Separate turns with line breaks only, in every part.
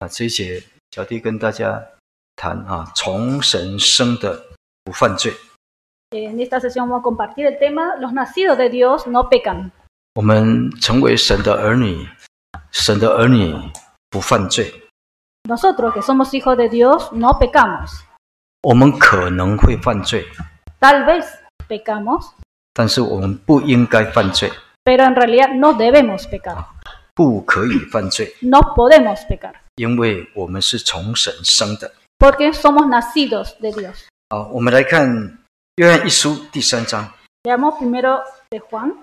这一节小弟跟大家谈从神生的不犯罪。
En esta sesión vamos a compartir el tema los nacidos de Dios no pecan.
我们成为神的儿女，神的儿女不犯罪。
Nosotros que somos hijos de Dios no pecamos.
我们可能会犯罪，
Tal vez pecamos,
但是我们不应该犯罪，
pero en realidad no debemos pecar.
不可以犯罪，
No podemos pecar,
因为我们是从神生的。
porque somos nacidos de Dios.
好，我们来看约翰一书第3章。
Leamos primero de Juan.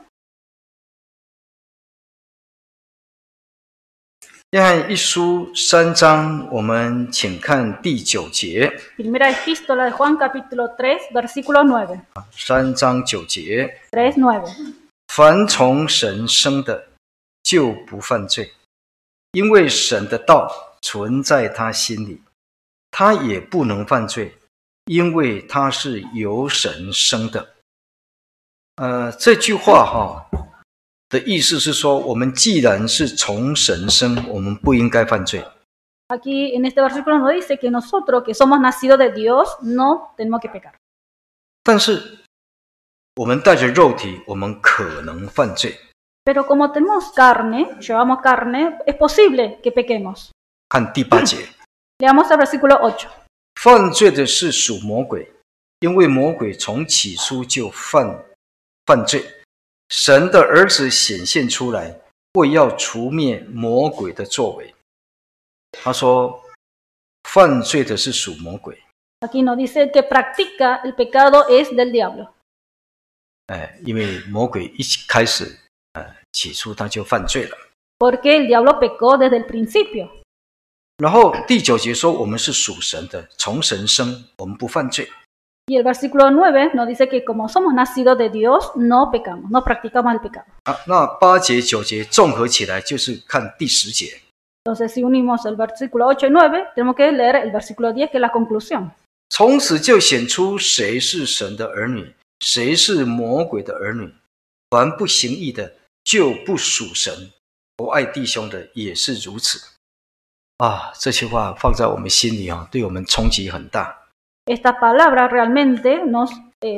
约翰一书3章，我们请看第9节。
Primera epístola de Juan, capítulo 3, versículo 9.
3章9节，
3:9.
凡从神生的，就不犯罪，因为神的道存在他心里，他也不能犯罪，因为他是由神生的。这句话的意思是说，我们既然是从神生，我们不应该犯罪。
Aquí en este versículo nos dice que nosotros que somos nacidos de Dios no tenemos que pecar.
但是我们带着肉体，我们可能犯罪。
Pero como tenemos carne, llevamos carne, es posible que pequemos.
看第8节，
Leamos el versículo 8.
犯罪的是属魔鬼，因为魔鬼从起初就犯罪。神的儿子显现出来，为要除灭魔鬼的作为。他说，犯罪的是属魔鬼。
Aquí nos dice que practica el pecado es del diablo.
因为魔鬼一开始，起初他就犯罪了。
Porque el diablo pecó desde el principio.
然后第9节说，我们是属神的，从神生，我们不犯罪。
Y el versículo 9 nos dice que como somos nacidos de Dios, no pecamos, no practicamos el pecado.
那8节、9节综合起来，就是看第10节。
Entonces, si unimos el versículo 8 y 9, tenemos que leer el versículo 10, que es la conclusión.
从此就显出谁是神的儿女，谁是魔鬼的儿女。凡不行义的，就不属神；不爱弟兄的，也是如此。这句话放在我们心里对我们冲击很大。
Esta palabra realmente nos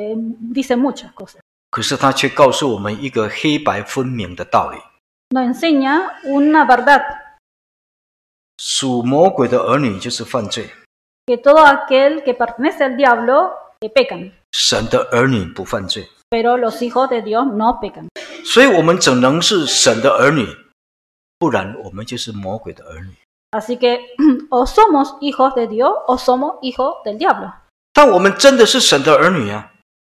dice muchas cosas.
可是他却告诉我们一个黑白分明的道理：
Nos enseña una verdad,
属魔鬼的儿女就是犯罪，
que todo aquel que pertenece al diablo pecan,
神的儿女不犯罪。
pero los hijos de Dios no pecan.
所以我们怎能是神的儿女？不然我们就是魔鬼的儿女。
Así que o somos hijos de Dios o somos hijos del diablo.
但我们真的是神的儿女啊，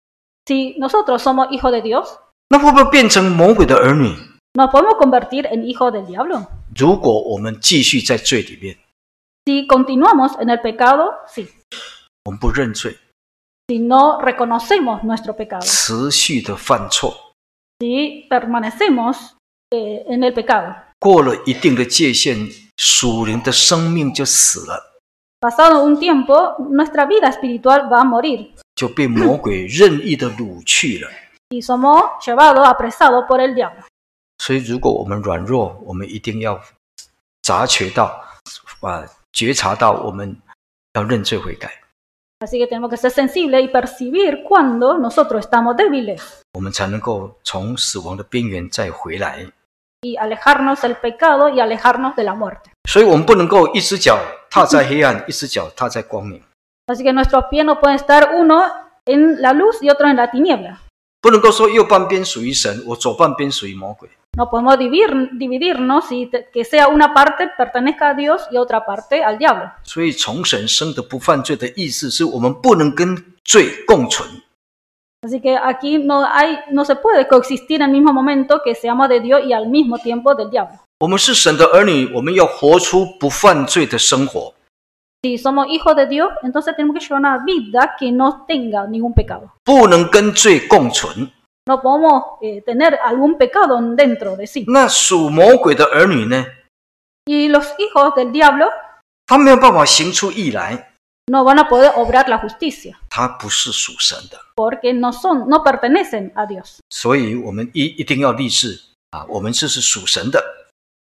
Si nosotros somos hijos de Dios,
那会不会变成魔鬼的儿女？
¿nos podemos convertir en hijos del diablo?
如果我们继续在罪里面，
Si continuamos en el pecado, sí.
我们不认罪，
Si no reconocemos nuestro pecado,
持续的犯错，
si permanecemos en el pecado,
过了一定的界限，属灵的生命就死了，
pasado un tiempo, nuestra vida espiritual va a morir
就被魔鬼任意的掳去了。
y somos llevados, apresados por el diablo.
所以，如果我们软弱，我们一定要觉察到，我们要认罪悔改，
Así que tenemos que ser sensibles y percibir cuando nosotros estamos débiles
我们才能够从死亡的边缘再回来。
y alejarnos del pecado y alejarnos de la muerte.
所以我们不能够一只脚踏在黑暗，一只脚踏在光明，
Así que nuestros pies no pueden estar uno en la luz y otro en la tiniebla.
不能够说右半边属于神，我左半边属于魔鬼。
No podemos dividirnos y que sea una parte pertenezca a Dios y otra parte al diablo.
所以从神生的不犯罪的意思是我们不能跟罪共存。
Así que aquí no se puede coexistir en el mismo momento que seamos de Dios y al mismo tiempo del diablo.
我们是神的儿女，我们要活出不犯罪的生活。
Si somos hijos de Dios, entonces tenemos que llevar una vida que no tenga ningún pecado.
不能跟罪共存。
No podemos tener algún pecado dentro de sí.
那属魔鬼的儿女呢？
Y los hijos del diablo
他没有办法行出义来，
no van a poder obrar la justicia
他不是属神的。
porque no pertenecen a Dios.
所以我们一定要立志我们这是属神的。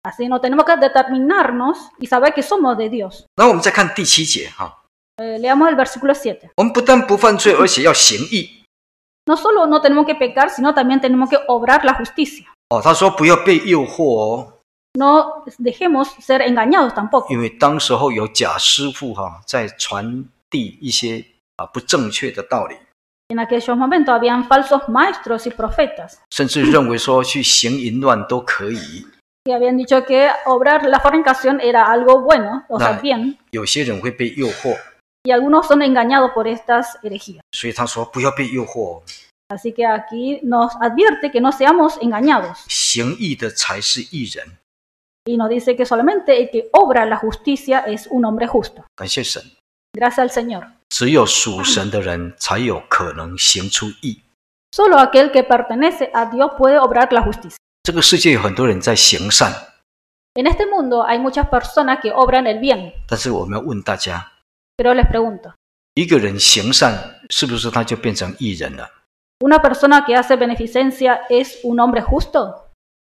Así no tenemos que determinarnos y saber que somos de Dios.
然后我们再看第7节哈，
Leamos el versículo 7.
我们不但不犯罪，而且要行义。
No solo no tenemos que pecar, sino también tenemos que obrar la justicia.
他说不要被诱惑哦，
No dejemos ser engañados tampoco.
因为当时候有假师傅在传递一些不正确的道理，
En aquellos momentos habían falsos maestros y profetas
甚至认为说去行淫乱都可以。
que habían dicho que obrar la fornicación era algo bueno, o sea, bien.
有些人会被诱惑，
Y algunos son engañados por estas herejías.
所以他说不要被诱惑哦，
Así que aquí nos advierte que no seamos engañados.
行义的才是义人。
Y nos dice que solamente el que obra la justicia es un hombre justo.
感谢神，
Gracias al Señor.
只有属神的人才有可能行出义。
Solo aquel que pertenece a Dios puede obrar la justicia.
这个世界有很多人在行善，
En este mundo hay muchas personas que obran el bien.
但是我们要问大家，
Pero les pregunto,
一个人行善，是不是他就变成义人了？
¿una persona que hace beneficencia es un hombre justo?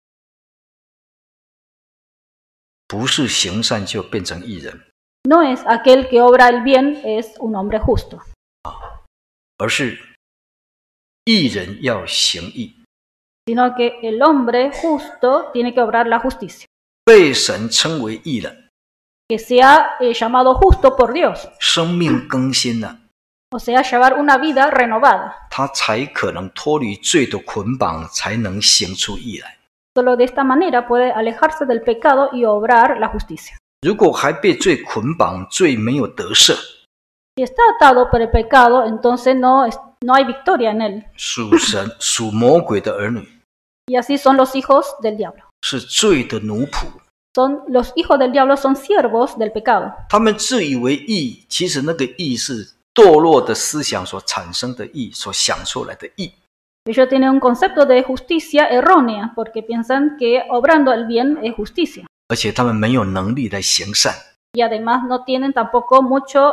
不是行善就变成义人，
No es aquel que obra el bien es un hombre justo,
而是义人要行义，
sino que el hombre justo tiene que obrar la justicia,
被神称为义人，
que sea llamado justo por Dios,
生命更新了，
o sea, llevar una vida renovada.
他才可能脱离罪的捆绑，才能行出义来。
Solo de esta manera puede alejarse del pecado y obrar la justicia.
如果还被罪捆绑，罪没有得赦，
Si está atado por el pecado, entonces no hay victoria en él.
属魔鬼的儿女
Y así son los hijos del diablo.
是罪的奴仆，
Los hijos del diablo son siervos del pecado.
他们自以为义，其实那个义是堕落的思想所产生的义，所想出来的义。
Ellos tienen un concepto de justicia errónea porque piensan que obrando el bien es justicia.
而且他们没有能力来行善，
Y además no tienen tampoco mucho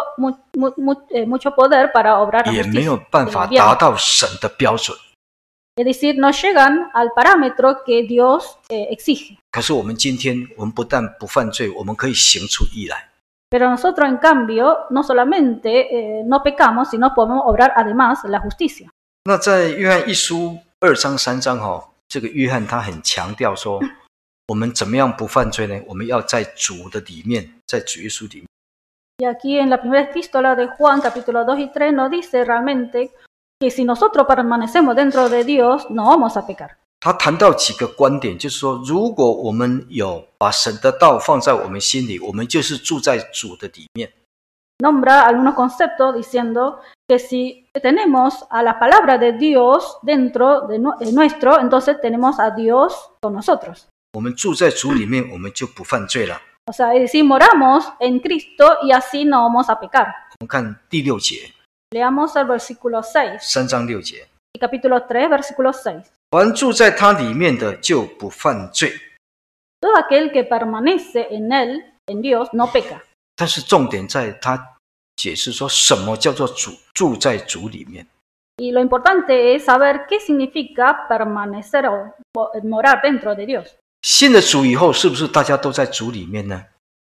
poder para obrar la
也没
justicia.
有办法
el bien.
达到神的标准。
Es decir, no llegan al parámetro que Dios exige.
可是我们今天，我们不但不犯罪，我们可以行出义来。
Pero nosotros, en cambio, no solamente no pecamos, sino podemos obrar además la justicia.
那在约翰一书2章3章这个约翰他很强调说，我们怎么样不犯罪呢？我们要在主的里面，在主耶稣里面。
Y aquí en la primera epístola de Juan, capítulo 2 y 3, nos dice realmente que si nosotros permanecemos dentro de Dios, no vamos a pecar.
他谈到几个观点，就是说，如果我们有把神的道放在我们心里，我们就是住在主的里面。
Nombra algunos conceptos diciendo que si tenemos a la palabra de Dios dentro de nuestro, entonces tenemos a Dios con nosotros.
我们住在主里面，我们就不犯罪了。
O sea, es decir, moramos en Cristo y así no vamos a pecar.
我们看第6节，
Leamos el versículo 6,
3章6节，
y capítulo 3, versículo 6.
凡住在他里面的就不犯罪。
Todo aquel que permanece en Él, en Dios, no peca.
但是重点在他解释说什么叫做住在主里面。
Y lo importante es saber qué significa permanecer o morar dentro de Dios.
信了主以后，是不是大家都在主里面呢？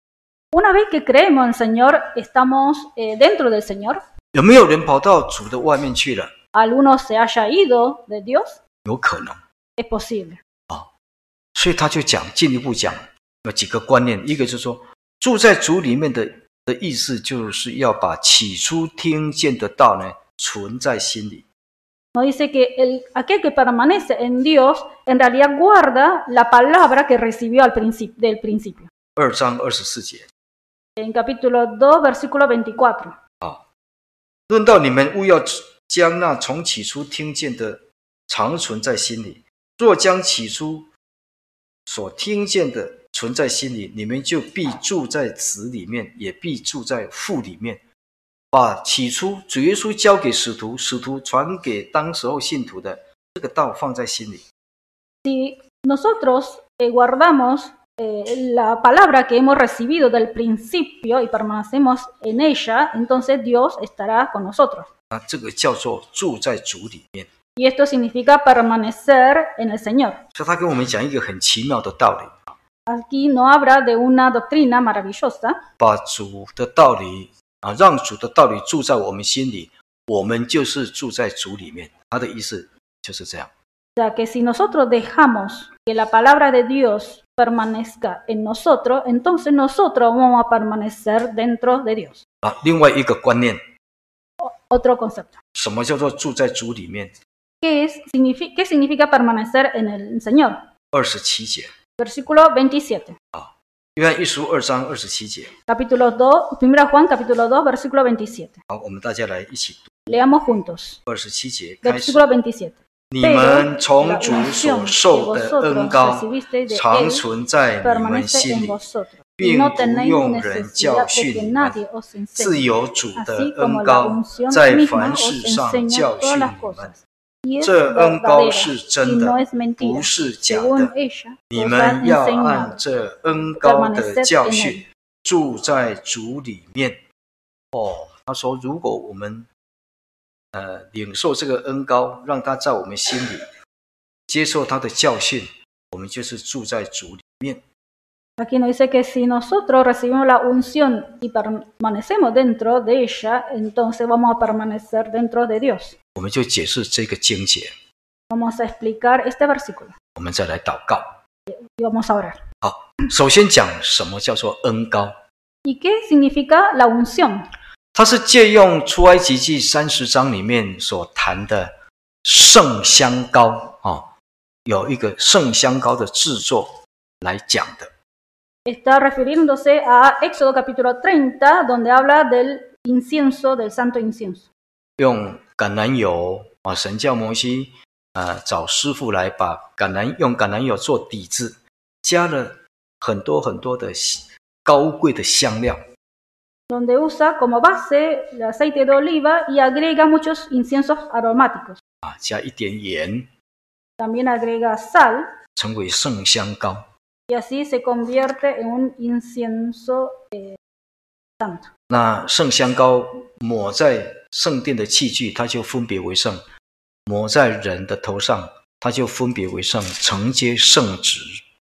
Una vez que creemos en el Señor, estamos dentro del Señor.
有没有人跑到主的外面去了？
Alguno se haya ido de Dios,
有可能。
es posible.
所以他就进一步讲有几个观念，一个就是说住在主里面的意思，就是要把起初听见的道呢存在心里。
Nos dice que aquel que permanece en Dios, en realidad guarda la palabra que recibió del principio.
2章24节。
En capítulo 2, versículo 24.
论到你们，务要将那从起初听见的常存在心里。若将起初所听见的存在心里，你们就必住在子里面，也必住在父里面。把起初主耶稣交给使徒，使徒传给当时候信徒的这个道放在心里。
Si nosotros guardamos la palabra que hemos recibido del principio y permanecemos en ella, entonces Dios estará con nosotros.
那这个叫做住在主里面。
Y esto significa permanecer en el Señor.
所以他跟我们讲一个很奇妙的道理。
Aquí no habla de una doctrina maravillosa,
把主的道理让主的道理住在我们心里，我们就是住在主里面。他的意思就是这样。
o sea que si nosotros dejamos que la palabra de Dios permanezca en nosotros, entonces nosotros vamos a permanecer dentro de Dios.
另外一个观念，
Otro concepto.
什么叫做住在主里面？
¿Qué significa permanecer en el Señor?
27节，
Versículo 27.
约翰一书2章27节。
Capítulo 2, 1 Juan capítulo 2, versículo 27.
好，我们大家来一起读
Leamos juntos.
27节开始。
Versículo 27.
你们从主所受的恩膏，常存在你们心里，并不用人教训你们。自有主的恩膏在凡事上教训你们。这恩膏是真的，不是假的。你们要按这恩膏的教训住在主里面。他说，如果我们领受这个恩膏，让他在我们心里接受他的教训，我们就是住在主里面。
Aquí nos dice que si nosotros recibimos la unción y permanecemos dentro de ella, entonces vamos a permanecer dentro de Dios.
我们就解释这个经节。
Vamos a explicar este versículo.
我们再来祷告。
Y vamos a orar.
好，首先讲什么叫做恩膏。
¿Y qué significa la unción?
它是借用出埃及记30章里面所谈的圣香膏有一个圣香膏的制作来讲的。
Está refiriéndose a Éxodo capítulo 30, donde habla del incienso, del santo incienso.
用橄榄油神叫摩西找师傅来把用橄榄油做底子，加了很多很多的高贵的香料。
Donde usa como base el aceite de oliva y agrega muchos inciensos aromáticos.
加一点盐，
También agrega sal.
成为圣香膏。
Y así se convierte en un incienso santo.
那圣香膏抹在圣殿的器具，它就分别为圣；抹在人的头上，它就分别为圣，承接圣职。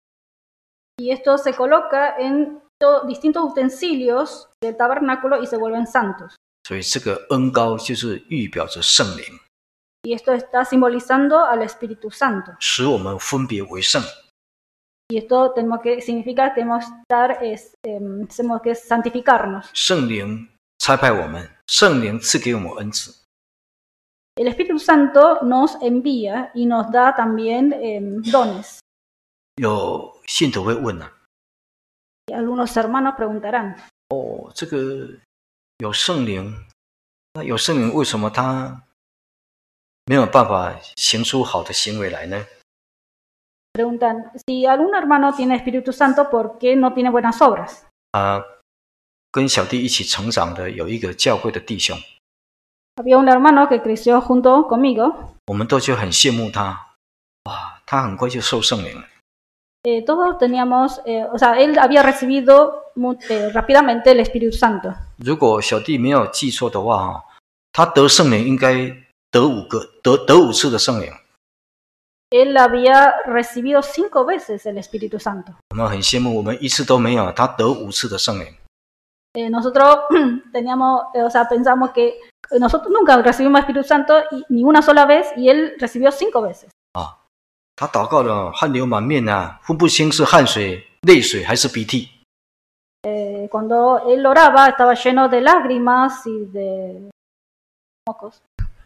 Y esto se coloca en distintos utensilios del tabernáculo y se vuelven santos.
所以这个恩膏就是预表着圣灵，
Y esto está simbolizando al Espíritu Santo.
使我们分别为圣。
Y esto significa que tenemos que santificarnos.
圣灵差派我们，圣灵赐给我们恩赐。
El Espíritu Santo nos envía y nos da también dones.
有信徒会问
Y algunos hermanos preguntarán,
这个有圣灵，那有圣灵为什么他没有办法行出好的行为来呢？
preguntan, si algún hermano tiene Espíritu Santo, ¿por qué no tiene buenas obras?
跟小弟一起成长的有一个教会的弟兄，
Había un hermano que creció junto conmigo.
我们都就很羡慕他，他很快就受圣灵了。
Todos teníamos, él había recibido rápidamente el Espíritu Santo.
如果小弟没有记错的话，他得圣灵应该得5次的圣灵。
Él había recibido 5 veces el Espíritu Santo.
我们很羡慕，我们1次都没有，他得5次的圣灵。
Nosotros pensamos que nosotros nunca recibimos Espíritu Santo ni una sola vez y él recibió 5 veces.
他祷告了，汗流满面分不清是汗水、泪水还是鼻涕。
Cuando él oraba estaba lleno de lágrimas y de mocos.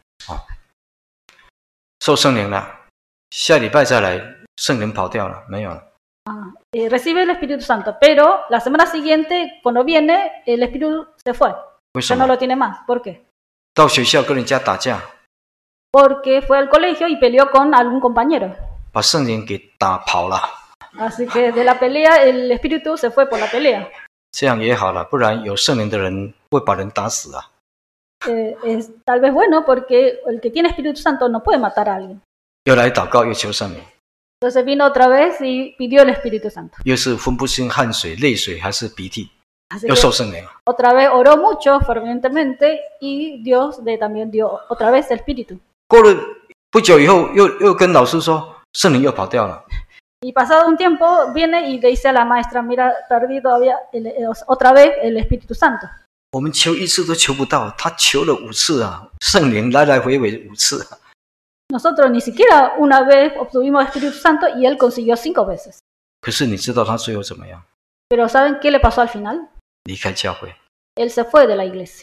受圣灵了。 下礼拜再来，圣灵跑掉了，没有了。
Recibe el Espíritu Santo, pero la semana siguiente, cuando viene, el Espíritu se fue. Ya no lo tiene más. ¿Por qué?
到学校跟人家打架。
Porque fue al colegio y peleó con algún compañero.
把圣灵给打跑了。
Así que de la pelea, el Espíritu se fue por la pelea.
这样也好了，不然有圣灵的人会把人打死啊。
Es tal vez bueno porque el que tiene Espíritu Santo no puede matar a alguien.
又来祷告，又求圣灵。
Entonces vino otra vez y pidió el Espíritu Santo.
又是分不清汗水、泪水还是鼻涕，
Así
又受圣灵。
Otra vez oró mucho fervientemente y Dios también dio otra vez el Espíritu.
过了不久以后，又跟老师说，圣灵又跑掉了。
Y pasado un tiempo viene y le dice a la maestra, mira, perdí todavía otra vez el Espíritu Santo.
我们求1次都求不到，他求了5次啊，圣灵来来回回5次啊。
Nosotros ni siquiera una vez obtuvimos el Espíritu Santo y él consiguió 5 veces.
可是你知道他最后怎么样？
Pero ¿saben qué le pasó al final?
离开教会，
Él se fue de la iglesia.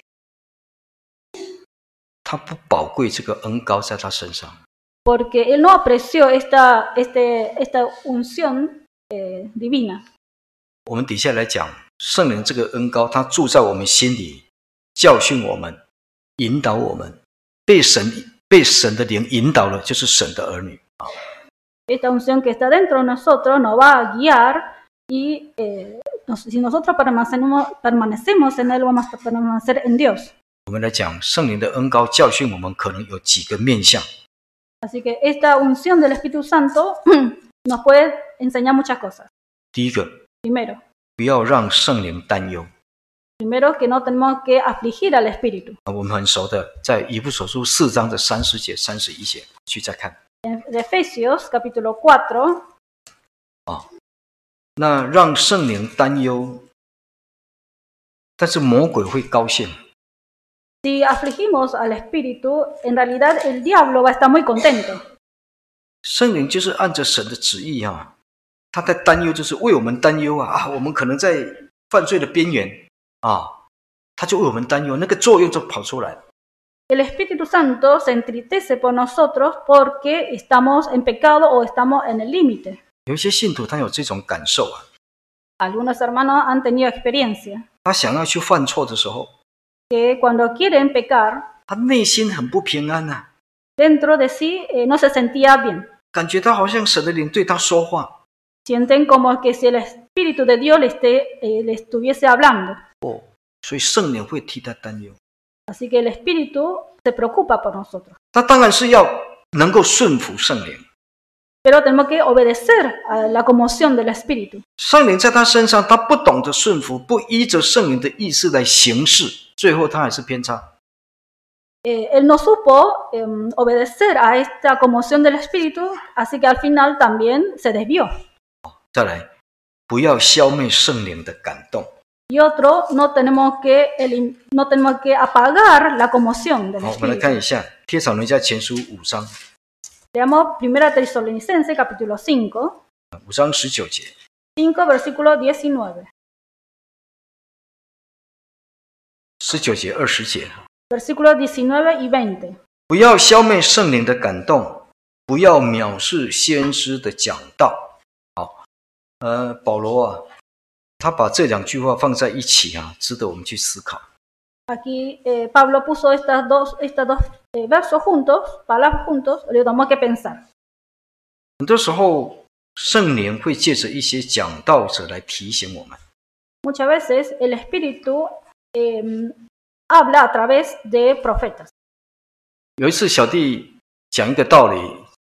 他不宝贵这个恩膏在他身上。
Porque él no apreció esta unción divina.
我们底下来讲，圣灵这个恩膏，他住在我们心里，教训我们，引导我们，被神的灵引导了，就是神的儿女啊。
Esta unción que está dentro de nosotros nos va a guiar y si nosotros permanecemos en él, vamos a permanecer en Dios.
我们来讲，圣灵的恩膏教训我们，可能有几个面向。
Así que esta unción del Espíritu Santo nos puede enseñar muchas cosas.
第一个，
Primero,
不要让圣灵担忧。
primero que no tenemos que afligir al Espíritu.
我们很熟的，在以弗所书4章的30节、31节去再看。
En Efesios capítulo 4,
那让圣灵担忧，但是魔鬼会高兴。
si afligimos al Espíritu, en realidad el diablo va a estar muy contento.
圣灵就是按着神的旨意啊，他在担忧，就是为我们担忧啊！我们可能在犯罪的边缘啊，他就为我们担忧，那个作用就跑出来了。
El Espíritu Santo se entristece por nosotros porque estamos en pecado o estamos en el límite.
有一些信徒他有这种感受啊，
Algunos hermanos han tenido experiencia
他想要去犯错的时候，
que cuando quieren pecar,
他内心很不平安啊，
dentro de sí no se sentía bien.
感觉他好像神的灵对他说话。
Sienten como que si el Espíritu de Dios le estuviese hablando.
所以圣灵会替他担忧。
Así que el Espíritu se preocupa por nosotros.
他当然是要能够顺服圣灵，
Pero tenemos que obedecer a la conmoción del Espíritu.
圣灵在他身上，他不懂得顺服，不依着圣灵的意思来行事，最后他还是偏差。
Él no supo obedecer a esta conmoción del Espíritu, así que al final también se desvió.
再来，不要消灭圣灵的感动。
Y otro, no tenemos que apagar la conmoción del
好，我们来
Espíritu.
看一下《帖撒罗尼迦前书》5章
Leamos 1 Tesalonicenses capítulo 5,
5章19节，
5 versículo 19.
19节、20节，
Versículos 19 y 20.
不要消灭圣灵的感动，不要藐视先知的讲道。好，保罗啊，他把这2句话放在一起啊，值得我们去思考。
Aquí Pablo puso estas dos versos juntos, palabras juntos, le tenemos que pensar.
很多时候，圣灵会借着一些讲道者来提醒我们。
Muchas veces el Espíritu habla a través de profetas.
有一次，小弟讲一个道理，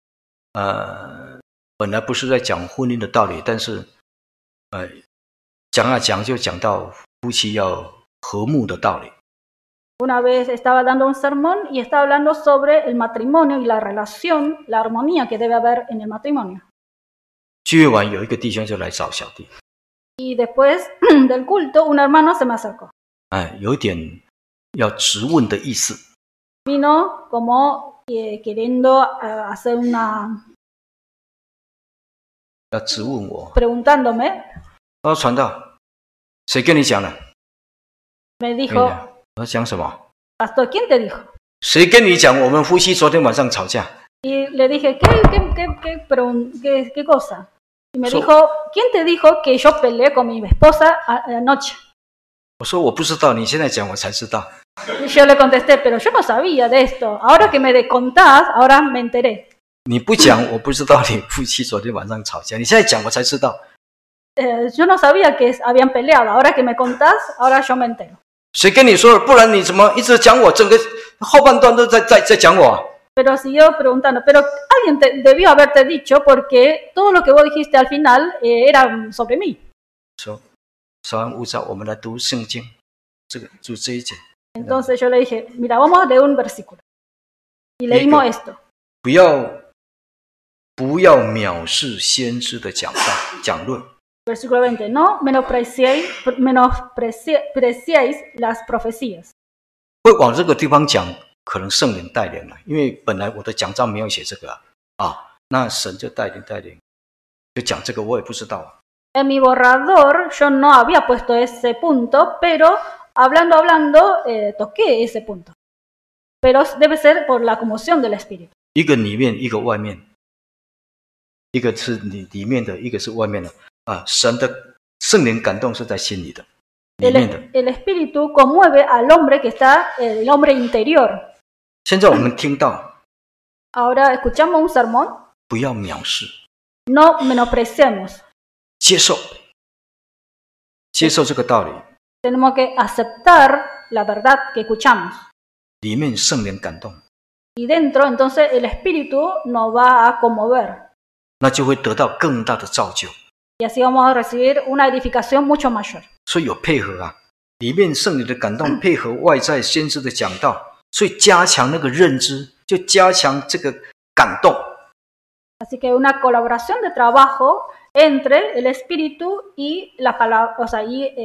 本来不是在讲婚姻的道理，但是，讲啊讲就讲到夫妻要和睦的道理。
Una vez estaba dando un sermón y estaba hablando sobre el matrimonio y la relación, la armonía que debe haber en el matrimonio.
聚会完，有一个弟兄就来找小弟，
Y después del culto, un hermano se me acercó.
有点要质问的意思。
Vino como queriendo hacer una...
要质问我，
preguntándome.
他说：“传道，谁跟你讲的？”
Me
跟你
dijo,
讲我说讲什么？
Pastor, ¿quién te dijo?
谁跟你讲我们夫妻昨天晚上吵架？
Y le dije, ¿qué cosa? Y me dijo, ¿quién te dijo que yo peleé con mi esposa anoche?
我说我不知道，你现在讲我才知道。
Y yo le contesté, pero yo no sabía de esto. Ahora que me contás, ahora me enteré.
你不讲，我不知道你夫妻昨天晚上吵架。你现在讲，我才知道。
Yo no sabía que habían peleado. Ahora que me contás, ahora yo me entero.
谁跟你说了？不然你怎么一直讲我？整个后半段都在讲我。
Pero siguió preguntando, pero alguien debió haberte dicho porque todo lo que vos dijiste al final era sobre mí.
说完悟照，我们来读圣经，就这一节。
Entonces yo le dije, mira, vamos a leer un versículo. Y leímos esto.
不要不要藐视先知的讲论。
Versículo 20, no menospreciéis las profecías.
会往这个地方讲，可能圣灵带领了，因为本来我的讲章没有写这个那神就带领，就讲这个，我也不知道。
En mi borrador yo no había puesto ese punto, pero hablando, toqué ese punto. Pero debe ser por la conmoción del Espíritu.
一个里面，一个外面，一个是里面的，一个是外面的神的圣灵感动是在心里的，里面的。
El Espíritu conmueve al hombre que está, el hombre interior.
现在我们听到，
Ahora escuchamos un sermón.
不要藐视，
No menospreciemos.
接受这个道理。
Tenemos que aceptar la verdad que escuchamos.
里面圣灵感动，
Y dentro, entonces, el Espíritu nos va a conmover.
那就会得到更大的造就。
Y así vamos a recibir una edificación mucho mayor.
所以有配合里面圣灵的感动配合外在先知的讲道，所以加强那个认知，就加强这个感动。
Así que una colaboración de trabajo entre el Espíritu y la palabra, o sea, y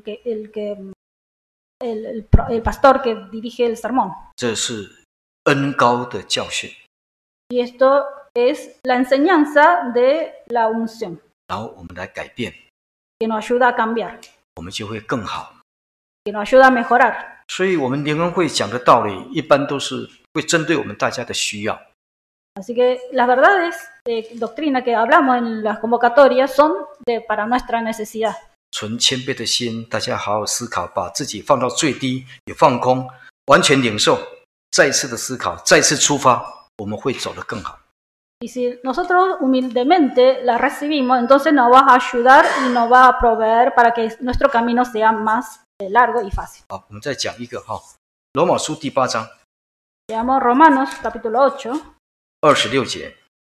el pastor que dirige el sermón.
这是恩膏的教训。
Y esto es la enseñanza de la unción.
然后我们来改变，
Que nos ayuda a cambiar.
我们就会更好。
Que nos ayuda a mejorar.
所以我们联合会讲的道理，一般都是会针对我们大家的需要。
Así que las verdades de doctrina que hablamos en las convocatorias son para nuestra necesidad.
存谦卑的心，大家好好思考，把自己放到最低，也放空，完全领受，再一次的思考，再次出发，我们会走得更好。
Y si nosotros humildemente la recibimos, entonces nos va a ayudar y nos va a proveer para que nuestro camino sea más largo y fácil.
好，我们再讲一个罗马书第8章
Veamos Romanos capítulo
26节。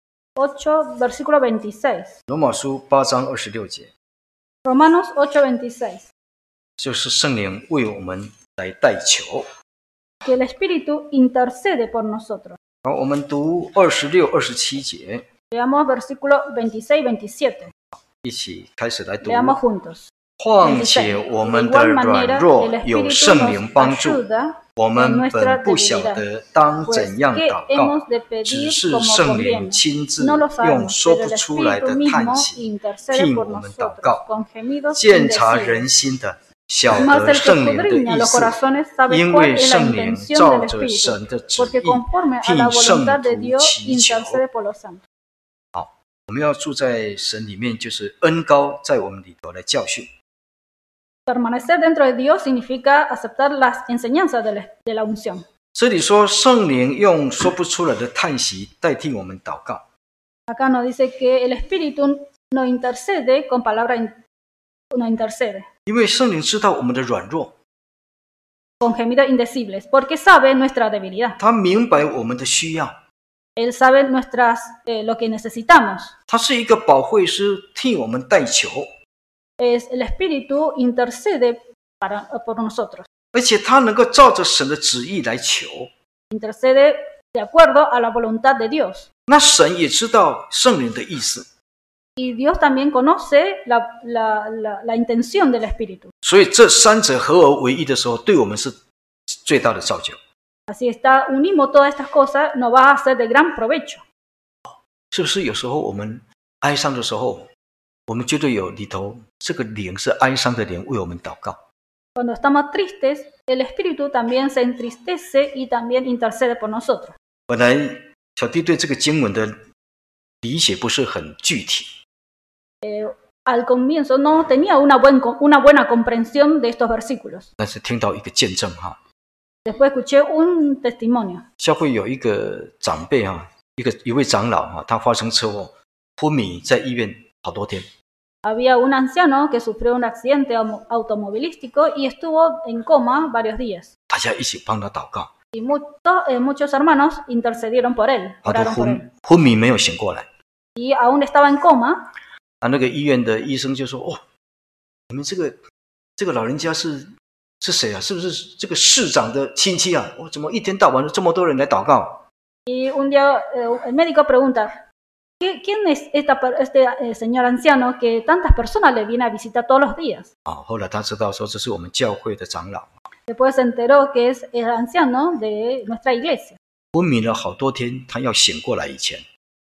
8, versículo 26.
罗马书8章26节，
Romanos 8:26.
就是圣灵为我们来代求。
Que el Espíritu intercede por nosotros.
好，我们读26、27节，
Veamos versículo 26 27.
一起开始来读。
Leamos juntos.
况且我们的软弱有圣灵帮助，我们本不晓得当怎样祷告，只是圣灵亲自用说不出来的叹息替我们祷告。鉴察人心的，晓得圣灵的意思，因为圣灵照着神的旨意替圣徒祈求。好，我们要住在神里面，就是恩膏在我们里头来教训。
Permanecer dentro de Dios significa aceptar las enseñanzas de la unción.
这里说圣灵用说不出来的叹息代替我们祷告。
Acá nos dice que el Espíritu nos intercede con palabras, nos intercede.
因为圣灵知道我们的软弱，
Con gemidos indecibles, porque sabe nuestra debilidad.
他明白我们的需要，
Él sabe lo que necesitamos.
他是一个保惠师，替我们代求。
Es el Espíritu intercede por nosotros.
而且他能够照着神的旨意来求。
Intercede de acuerdo a la voluntad de Dios.
那神也知道圣灵的意思，
Y Dios también conoce la intención del Espíritu.
所以这三者合而为一的时候，对我们是最大的造就。
Así está, unimos todas estas cosas, nos va a ser de gran provecho.
是不是有时候我们哀伤的时候，我们觉得有里头这个灵是哀伤的灵为我们祷告？
Cuando estamos tristes, el Espíritu también se entristece y también intercede por nosotros.
本来小弟对这个经文的理解不是很具体，
Al comienzo no tenía una buena comprensión de estos versículos.
但是听到一个见证
Después escuché un testimonio.
教会有一个长辈一位长老他发生车祸，昏迷在医院好多天。
Había un anciano que sufrió un accidente automovilístico y estuvo en coma varios días.
大家一起帮他祷告，
Y muchos hermanos intercedieron por él,
他都
oraron por él.
昏迷没有醒过来。
Y aún estaba en coma.
那个医院的医生就说：“哦，你们这个老人家是谁啊？是不是这个市长的亲戚啊？怎么一天到晚这么多人来祷告？”
Y un día el médico pregunta, ¿Quién es este señor anciano que tantas personas le viene a visitar todos los días?
后来他知道说这是我们教会的长老，
Después se enteró que es el anciano de nuestra iglesia.
昏迷了好多天，他要醒过来以前，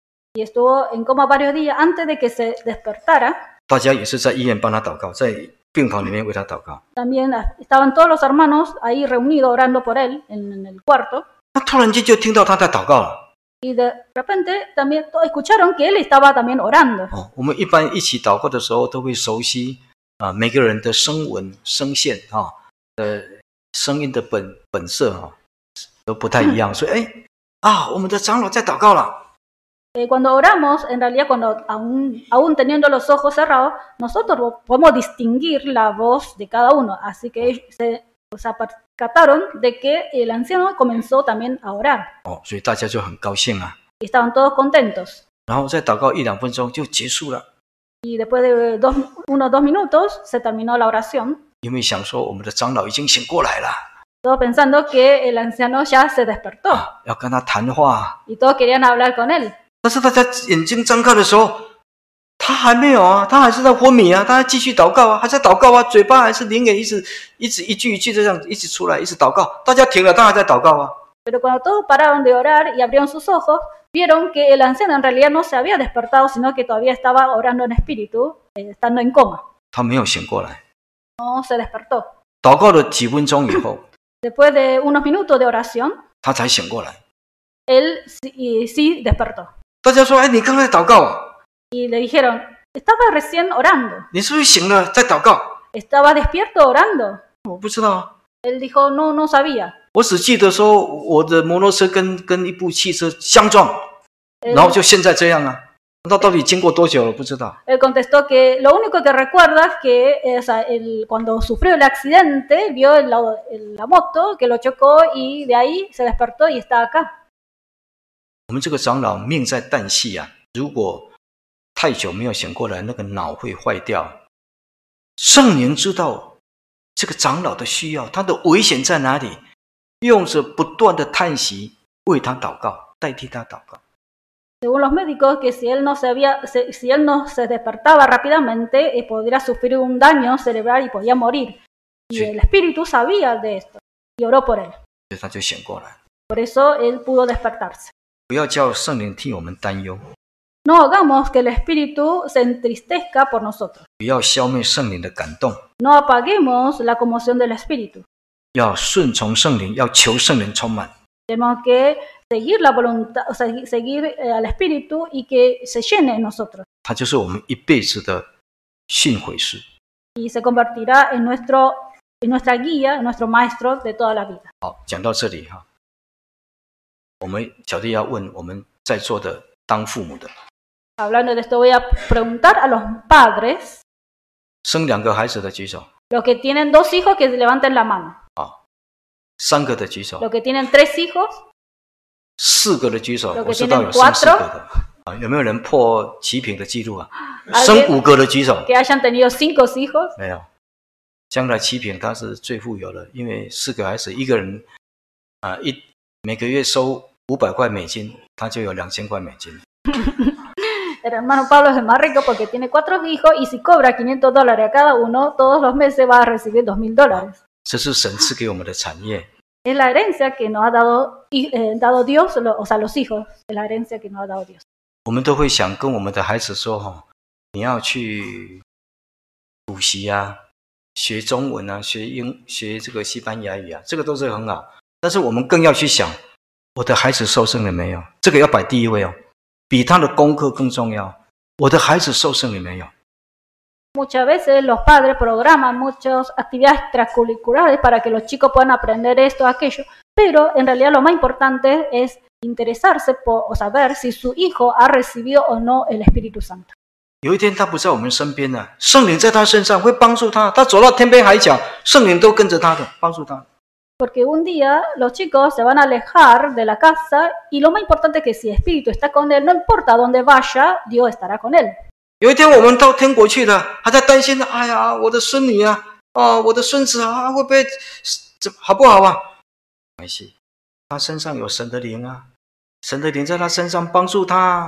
Y estuvo en coma varios días antes de que se despertara.
大家也是在医院帮他祷告，在病房里面为他祷告。
También estaban todos los hermanos ahí reunidos orando por él en el cuarto.
他突然间就听到他在祷告了。
Y de repente también todos escucharon que él estaba también orando.
我们一般一起祷告的时候，都会熟悉每个人的声纹、声线声音的本色都不太一样，所以我们的长老在祷告了。
Cuando oramos, en realidad cuando aún teniendo los ojos cerrados, nosotros podemos distinguir la voz de cada uno. Así que ellos se percataron de que el anciano comenzó también a orar.
所以大家就很高兴啊。
Y estaban todos contentos.
然后再祷告1-2分钟就结束了。
Y después de unos 2 minutos se terminó la oración.
因为想说我们的长老已经醒过来了，
Todos pensando que el anciano ya se despertó.
要跟他谈话。
Y todos querían hablar con él.
但是大家眼睛张开的时候，他还没有啊，他还是在昏迷啊，他还继续祷告啊，还在祷告啊，嘴巴还是灵言一直一句一句这样一直出来，一直祷告。大家停了，他还在祷告啊。
Pero cuando todos pararon de orar y abrieron sus ojos, vieron que el anciano en realidad no se había despertado, sino que todavía estaba orando en espíritu, estando en coma.
他没有醒过来。
No se despertó.
祷告了几分钟以后，
Después de unos minutos de oración,
他才醒过来。
él sí despertó.
大家说：“你刚才祷告啊？
Y le dijeron, estaba recién orando.
你是不是醒了在祷告？”
¿Estaba despierto orando?
我不知道啊，
Él dijo, no sabía.
我只记得说我的摩托车跟一部汽车相撞， 然后就现在这样啊。那到底经过多久了？不知道。
Él contestó que lo único que recuerda es que cuando sufrió el accidente, vio la moto que lo chocó y de ahí se despertó y está acá.
我们这个长老命在旦夕啊，如果太久没有醒过来，那个脑会坏掉。圣灵知道这个长老的需要，他的危险在哪里，用着不断的叹息为他祷告，代替他祷告。
Según los médicos, que si él no se despertaba rápidamente, podría sufrir un daño cerebral y podía morir. Y el espíritu sabía de esto y oró por él.
所以他就醒过来。
Por eso él pudo despertarse.
不要叫圣灵替我们担忧，
No hagamos que el espíritu se entristezca por nosotros.
不要消灭圣灵的感动，
No apaguemos la conmoción del espíritu.
要顺从圣灵，要求圣灵充满。
Tenemos que seguir la voluntad, o sea, seguir al espíritu y que se llene en nosotros.
他就是我们一辈子的训诲师。
Y se convertirá en nuestra guía, en nuestro maestro de toda la vida.
好，讲到这里哈，我们小弟要问我们在座的当父母的，
Hablando de esto, voy a preguntar a los padres,
生2个孩子的举手，
los que tienen 2 hijos, que levanten la mano.
3个的举手，
Los que tienen 3 hijos,
4个的举手，
los
我
que
知道
tienen
有生4
4
个的啊，有没有人破齐平的记录啊？生5个的举手，
que hayan tenido 5 hijos.
没有。将来齐平他是最富有的，因为4个孩子，一个人每个月收500块美金，他就有2000块美金。
El hermano Pablo es el más rico porque tiene 4 hijos y si cobra $500 a cada uno, todos los meses va a recibir $2000.
这是神赐给我们的产业。
Es la herencia que nos ha dado Dios, o sea, los hijos, es la herencia que nos ha dado Dios.
我们都会想跟我们的孩子说你要去补习啊，学中文啊，学这个西班牙语啊，这个都是很好。但是我们更要去想，我的孩子受圣了没有？这个要摆第一位哦，比他的功课更重要。我的孩子受圣了没有？
Muchas veces los padres programan muchas actividades extracurriculares para que los chicos puedan aprender esto, aquello, pero en realidad lo más importante es interesarse o saber si su hijo ha recibido o no el Espíritu Santo.
有一天他不在我们身边了，圣灵在他身上会帮助他，他走到天边海角，圣灵都跟着他的，帮助他。
Porque un día los chicos se van a alejar de la casa y lo más importante es que si el Espíritu está con él, no importa dónde vaya, Dios estará con él.
有一天我们到天国去了，还在担心，哎呀，我的孙女啊，我的孙子啊，会不会好不好啊？没关系，他身上有神的灵啊，神的灵在他身上帮助他。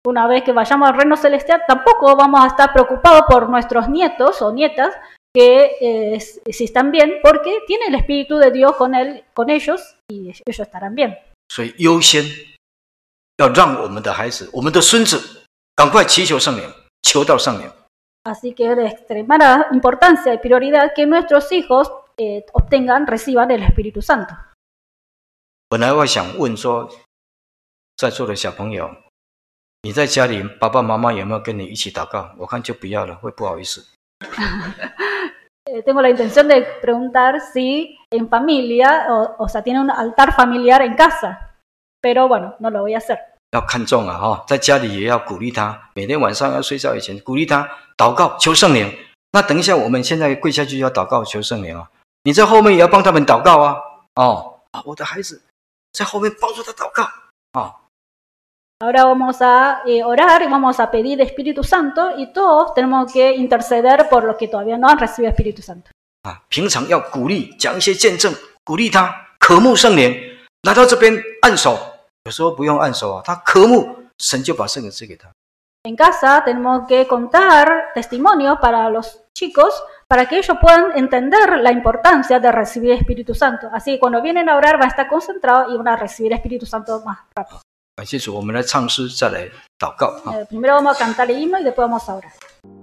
una vez que vayamos al reino celestial, tampoco vamos a estar preocupados por nuestros nietos o nietas que si están bien, porque tiene el Espíritu de Dios con ellos y ellos estarán bien.
所以优先要让我们的孩子、我们的孙子赶快祈求圣灵，求到圣灵。
Así que es de extremada importancia y prioridad que nuestros hijos reciban el Espíritu Santo.
本来我想问说，在座的小朋友，你在家里爸爸妈妈有没有跟你一起祷告？我看就不要了，会不好意思。
Tengo la intención de preguntar si en familia, o sea, tiene un altar familiar en casa, pero bueno, no lo voy a hacer.
要看重啊哈，在家里也要鼓励他，每天晚上要睡觉以前鼓励他祷告求圣灵。那等一下我们现在跪下去要祷告求圣灵啊，你在后面也要帮他们祷告啊。哦，我的孩子在后面帮助他祷告啊。
Ahora vamos a orar y vamos a pedir el Espíritu Santo y todos tenemos que interceder por los que todavía no han recibido el Espíritu Santo.
啊，平常要鼓励，讲一些见证，鼓励他渴慕圣灵，来到这边按手。 有时候不用按手啊，他渴慕，神就把圣灵赐给他。
En casa tenemos que contar testimonios para los chicos para que ellos puedan entender la importancia de recibir el Espíritu Santo. Así que cuando vienen a orar van a estar concentrados y van a recibir el Espíritu Santo más rápido.
感谢主，我们来唱诗，再来祷告啊。
Primero vamos a cantar el himno y después vamos a orar.